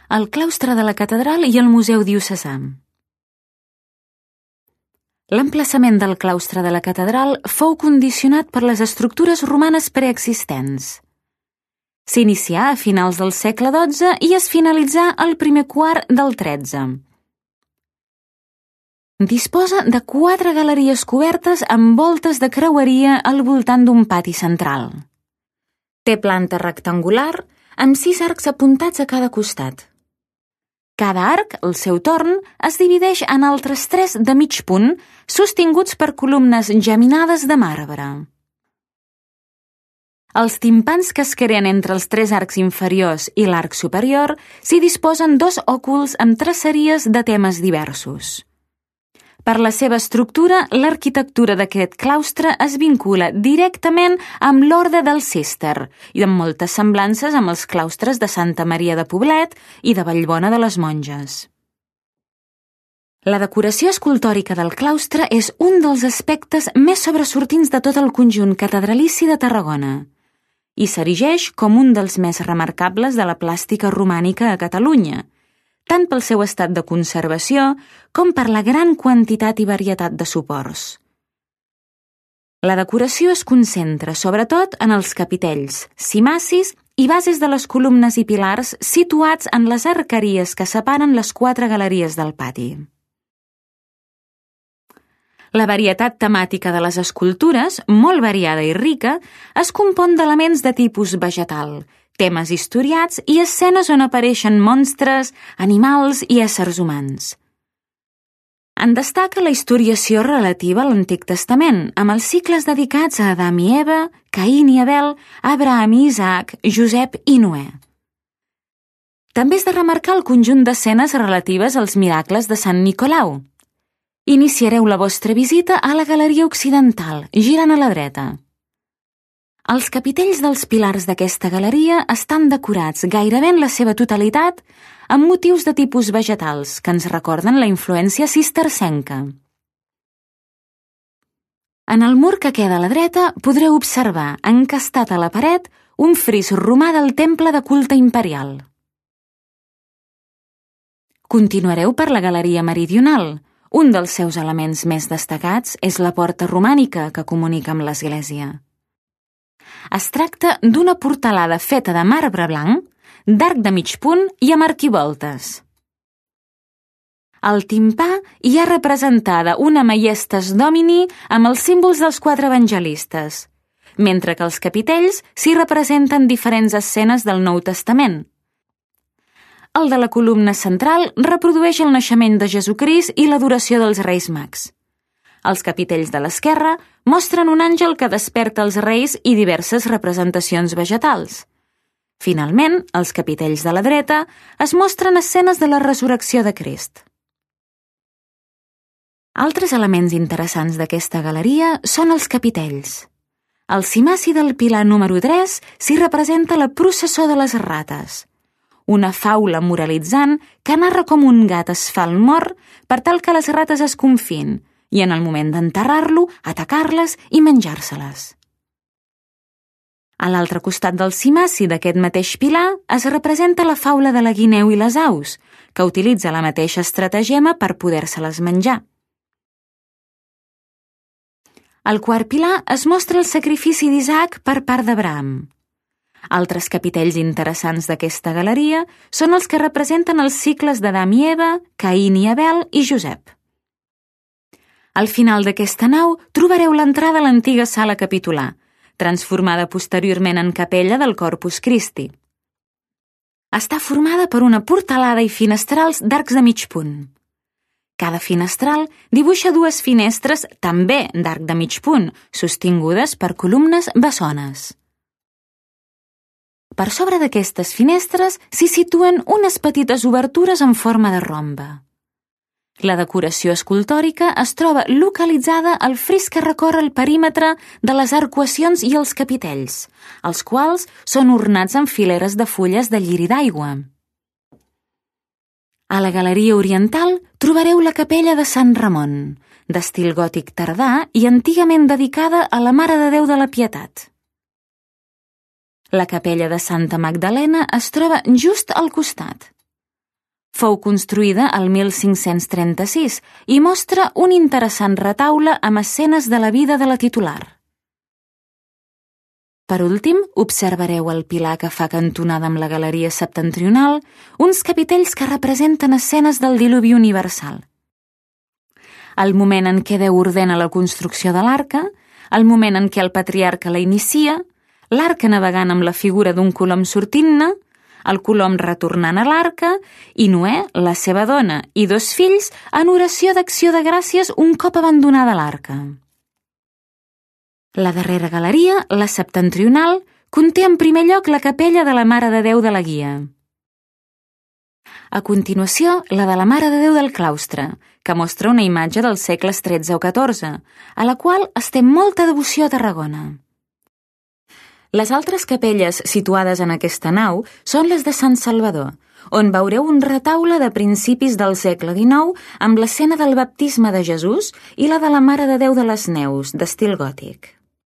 el claustre de la catedral i el Museu Diocesà. L'emplaçament del claustre de la catedral fou condicionat per les estructures romanes preexistents. S'inicià a finals del segle XII i es finalitzà al primer quart del XIII. Disposa de 4 galeries cobertes amb voltes de creueria al voltant d'un pati central. Té planta rectangular amb 6 arcs apuntats a cada costat. Cada arc, al seu torn, es divideix en altres 3 de mig punt, sostinguts per columnes geminades de marbre. Als timpans que es creen entre els 3 arcs inferiors i l'arc superior s'hi disposen 2 òculs amb traceries de temes diversos. Per la seva estructura, l'arquitectura d'aquest claustre es vincula directament amb l'orde del Cister i amb moltes semblances amb els claustres de Santa Maria de Poblet i de Vallbona de les Monges. La decoració escultòrica del claustre és un dels aspectes més sobresortints de tot el conjunt catedralici de Tarragona i s'erigeix com un dels més remarcables de la plàstica romànica a Catalunya, tant pel seu estat de conservació com per la gran quantitat i varietat de suports. La decoració es concentra sobretot en els capitells, cimacis i bases de les columnes i pilars situats en les arqueries que separen les 4 galeries del pati. La varietat temàtica de les escultures, molt variada i rica, es compon d'elements de tipus vegetal, temes historiats i escenes on apareixen monstres, animals i éssers humans. En destaca la historiació relativa a l'Antic Testament, amb els cicles dedicats a Adam i Eva, Caín i Abel, Abraham i Isaac, Josep i Noè. També és de remarcar el conjunt d'escenes relatives als miracles de Sant Nicolau. Iniciareu la vostra visita a la galeria occidental, girant a la dreta. Els capitells dels pilars d'aquesta galeria estan decorats gairebé en la seva totalitat amb motius de tipus vegetals que ens recorden la influència cistercenca. En el mur que queda a la dreta podreu observar, encastat a la paret, un fris romà del temple de culte imperial. Continuareu per la galeria meridional. Un dels seus elements més destacats és la porta romànica que comunica amb l'església. Es tracta d'una portalada feta de marbre blanc, d'arc de mig punt i amb arquivoltes. Al timpà hi ha representada una Maiestas Domini amb els símbols dels 4 evangelistes, mentre que als capitells s'hi representen diferents escenes del Nou Testament. El de la columna central reprodueix el naixement de Jesucrist i l'adoració dels Reis Mags. Els capitells de l'esquerra mostren un àngel que desperta els reis i diverses representacions vegetals. Finalment, als capitells de la dreta es mostren escenes de la resurrecció de Crist. Altres elements interessants d'aquesta galeria són els capitells. Al cimaci del pilar número 3 s'hi representa la processó de les rates, una faula moralitzant que narra com un gat es fa el mort per tal que les rates es confin i en el moment d'enterrar-lo, atacar-les i menjar-se-les. A l'altre costat del cimaci d'aquest mateix pilar es representa la faula de la guineu i les aus, que utilitza la mateixa estratagema per poder-se-les menjar. Al quart pilar es mostra el sacrifici d'Isaac per part d'Abraham. Altres capitells interessants d'aquesta galeria són els que representen els cicles d'Adam i Eva, Caín i Abel i Josep. Al final d'aquesta nau trobareu l'entrada a l'antiga sala capitular, transformada posteriorment en capella del Corpus Christi. Està formada per una portalada i finestrals d'arcs de mig punt. Cada finestral dibuixa 2 finestres, també d'arc de mig punt, sostingudes per columnes bessones. Per sobre d'aquestes finestres s'hi situen unes petites obertures en forma de rombe. La decoració escultòrica es troba localitzada al fris que recorre el perímetre de les arcuacions i els capitells, els quals són ornats amb fileres de fulles de lliri d'aigua. A la galeria oriental trobareu la capella de Sant Ramon, d'estil gòtic tardà i antigament dedicada a la Mare de Déu de la Pietat. La capella de Santa Magdalena es troba just al costat. Fou construïda el 1536 i mostra un interessant retaule amb escenes de la vida de la titular. Per últim, observareu el pilar que fa cantonada amb la galeria septentrional, uns capitells que representen escenes del diluvi universal. El moment en què Déu ordena la construcció de l'arca, el moment en què el patriarca la inicia, l'arca navegant amb la figura d'un colom sortint-ne, el colom retornant a l'arca i Noè, la seva dona i 2 fills en oració d'acció de gràcies un cop abandonada l'arca. La darrera galeria, la septentrional, conté en primer lloc la capella de la Mare de Déu de la Guia. A continuació, la de la Mare de Déu del Claustre, que mostra una imatge dels segles XIII o XIV, a la qual es té molta devoció a Tarragona. Les altres capelles situades en aquesta nau són les de Sant Salvador, on veureu un retaule de principis del segle XIX amb l'escena del baptisme de Jesús i la de la Mare de Déu de les Neus, d'estil gòtic.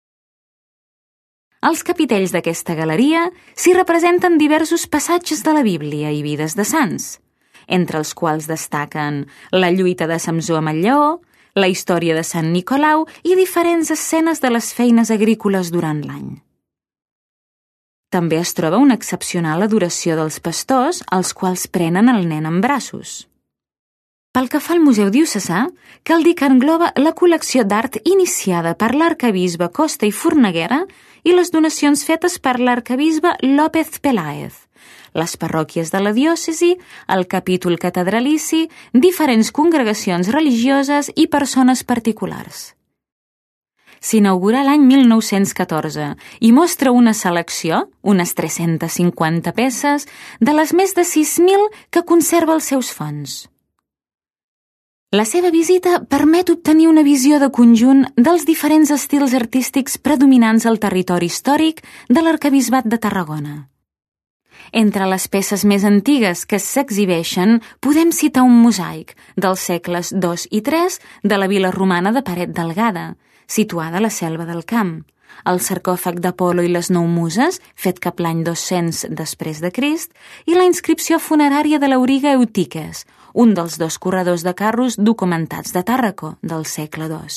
Als capitells d'aquesta galeria s'hi representen diversos passatges de la Bíblia i vides de sants, entre els quals destaquen la lluita de Samsó amb el lleó, la història de Sant Nicolau i diferents escenes de les feines agrícoles durant l'any. També es troba una excepcional adoració dels pastors, els quals prenen el nen en braços. Pel que fa al Museu Diocesà, cal dir que engloba la col·lecció d'art iniciada per l'arquebisbe Costa i Forneguera i les donacions fetes per l'arquebisbe López Peláez, les parròquies de la diòcesi, el capítol catedralici, diferents congregacions religioses i persones particulars. S'inaugurà l'any 1914 i mostra una selecció, unes 350 peces, de les més de 6.000 que conserva els seus fons. La seva visita permet obtenir una visió de conjunt dels diferents estils artístics predominants al territori històric de l'Arquebisbat de Tarragona. Entre les peces més antigues que s'exhibeixen podem citar un mosaic dels segles II i III de la vila romana de Paret Delgada, situada a la Selva del Camp, el sarcòfag d'Apol·lo i les 9 muses, fet cap l'any 200 després de Crist, i la inscripció funerària de l'Auriga Eutiques, un dels 2 corredors de carros documentats de Tàrraco del segle II.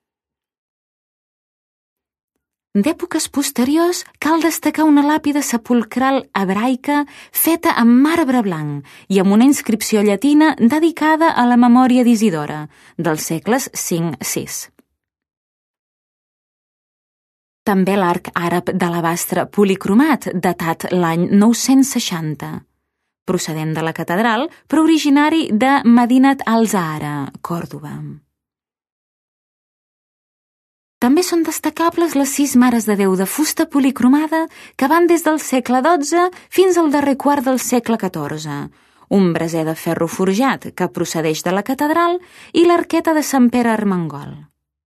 D'èpoques posteriors cal destacar una làpida sepulcral hebraica feta amb marbre blanc i amb una inscripció llatina dedicada a la memòria d'Isidora, dels segles V-VI. També l'arc àrab d'alabastre policromat, datat l'any 960, procedent de la catedral, però originari de Medinat al-Zahara, Còrdova. També són destacables les 6 mares de Déu de fusta policromada que van des del segle XII fins al darrer quart del segle XIV, un braser de ferro forjat que procedeix de la catedral i l'arqueta de Sant Pere Armengol.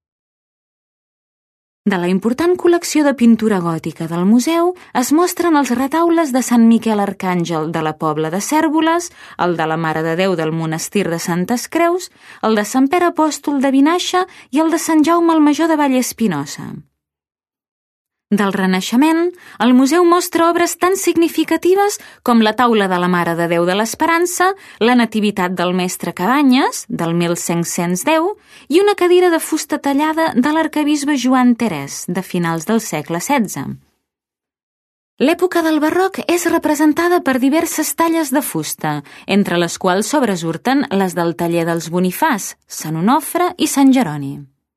De la important col·lecció de pintura gòtica del museu es mostren els retaules de Sant Miquel Arcàngel de la Pobla de Cérvoles, el de la Mare de Déu del Monestir de Santes Creus, el de Sant Pere Apòstol de Vinaixa i el de Sant Jaume el Major de Vallespinosa. Del Renaixement, el museu mostra obres tan significatives com la taula de la Mare de Déu de l'Esperança, la Nativitat del Mestre Cabanyes, del 1510, i una cadira de fusta tallada de l'arquebisbe Joan Terès, de finals del segle XVI. L'època del barroc és representada per diverses talles de fusta, entre les quals sobresurten les del taller dels Bonifàs, Sant Onofre i Sant Jeroni.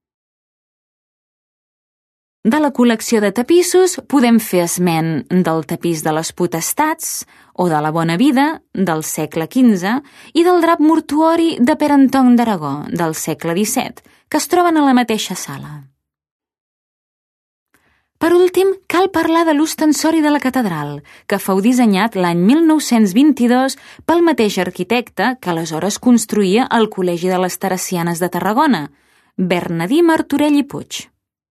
De la col·lecció de tapissos podem fer esment del tapís de les Potestats o de la Bona Vida, del segle XV, i del drap mortuori de Pere Anton d'Aragó, del segle XVII, que es troben a la mateixa sala. Per últim, cal parlar de l'ostensori de la catedral, que fou dissenyat l'any 1922 pel mateix arquitecte que aleshores construïa el Col·legi de les Teresianes de Tarragona, Bernadí Martorell i Puig.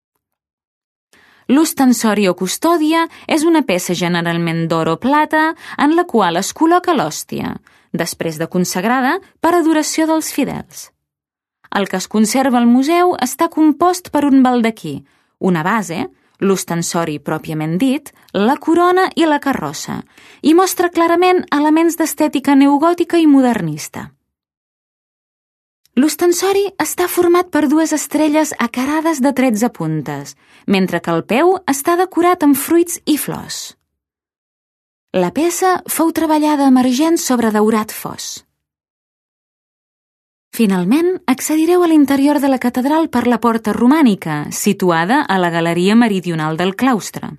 L'ostensori o custòdia és una peça generalment d'or o plata en la qual es col·loca l'hòstia, després de consagrada per adoració dels fidels. El que es conserva al museu està compost per un baldaquí, una base, l'ostensori pròpiament dit, la corona i la carrossa, i mostra clarament elements d'estètica neogòtica i modernista. L'ostensori està format per 2 estrelles acarades de 13 puntes, mentre que el peu està decorat amb fruits i flors. La peça fou treballada emergent sobre daurat fos. Finalment, accedireu a l'interior de la catedral per la porta romànica, situada a la galeria meridional del claustre.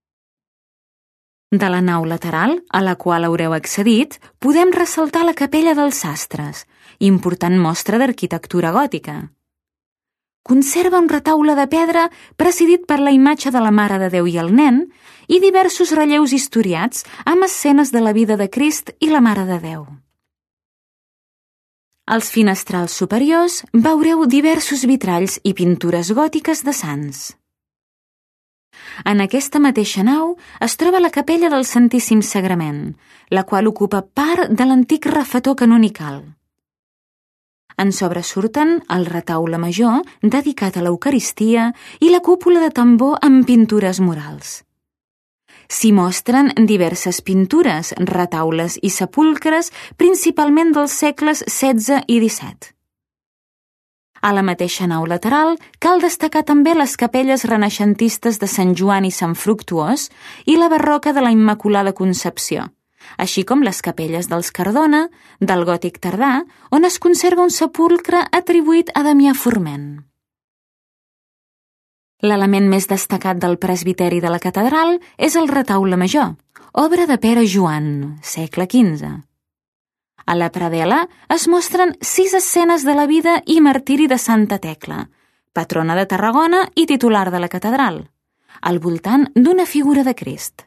De la nau lateral, a la qual haureu accedit, podem ressaltar la capella dels sastres, important mostra d'arquitectura gòtica. Conserva un retaule de pedra presidit per la imatge de la Mare de Déu i el Nen i diversos relleus historiats amb escenes de la vida de Crist i la Mare de Déu. Als finestrals superiors veureu diversos vitralls i pintures gòtiques de sants. En aquesta mateixa nau es troba la capella del Santíssim Sagrament, la qual ocupa part de l'antic refetor canonical. En sobresurten el retaule major dedicat a l'Eucaristia i la cúpula de tambor amb pintures murals. S'hi mostren diverses pintures, retaules i sepulcres, principalment dels segles XVI i XVII. A la mateixa nau lateral cal destacar també les capelles renaixentistes de Sant Joan i Sant Fructuós i la barroca de la Immaculada Concepció, així com les capelles dels Cardona, del gòtic tardà, on es conserva un sepulcre atribuït a Damià Forment. L'element més destacat del presbiteri de la catedral és el retaule major, obra de Pere Joan, segle XV. A la predel·la es mostren 6 escenes de la vida i martiri de Santa Tecla, patrona de Tarragona i titular de la catedral, al voltant d'una figura de Crist.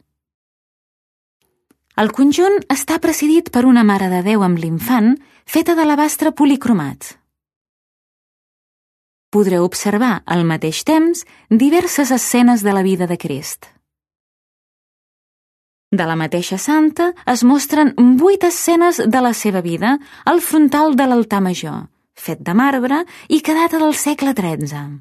El conjunt està presidit per una Mare de Déu amb l'infant feta d'alabastre policromat. Podreu observar, al mateix temps, diverses escenes de la vida de Crist. De la mateixa santa es mostren 8 escenes de la seva vida al frontal de l'altar major, fet de marbre i que data del segle XIII.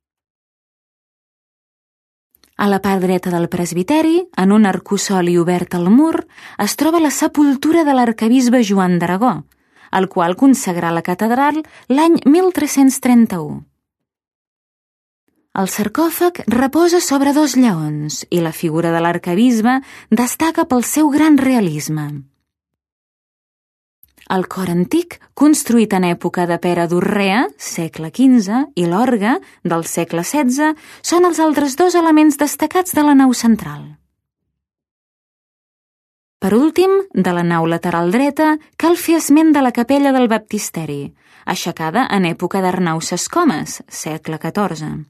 A la part dreta del presbiteri, en un arcosoli obert al mur, es troba la sepultura de l'arquebisbe Joan d'Aragó, el qual consagrà la catedral l'any 1331. El sarcòfag reposa sobre 2 lleons i la figura de l'arquebisbe destaca pel seu gran realisme. El cor antic, construït en època de Pere d'Urrea, segle XV, i l'orgue, del segle XVI, són els altres 2 elements destacats de la nau central. Per últim, de la nau lateral dreta, cal fer esment de la capella del baptisteri, aixecada en època d'Arnau Sescomes, segle XIV.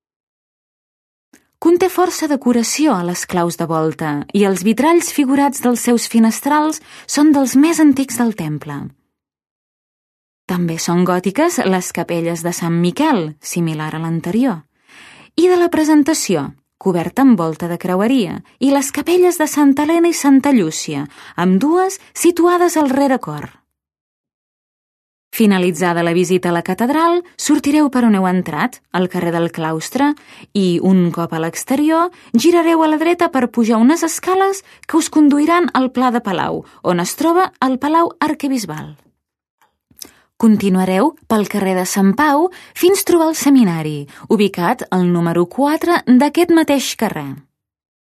Conté força decoració a les claus de volta i els vitralls figurats dels seus finestrals són dels més antics del temple. També són gòtiques les capelles de Sant Miquel, similar a l'anterior, i de la presentació, coberta amb volta de creueria, i les capelles de Santa Helena i Santa Llúcia, ambdues situades al rerecor. Finalitzada la visita a la catedral, sortireu per on heu entrat, al carrer del claustre, i, un cop a l'exterior, girareu a la dreta per pujar unes escales que us conduiran al Pla de Palau, on es troba el Palau Arquebisbal. Continuareu pel carrer de Sant Pau fins trobar el seminari, ubicat al número 4 d'aquest mateix carrer.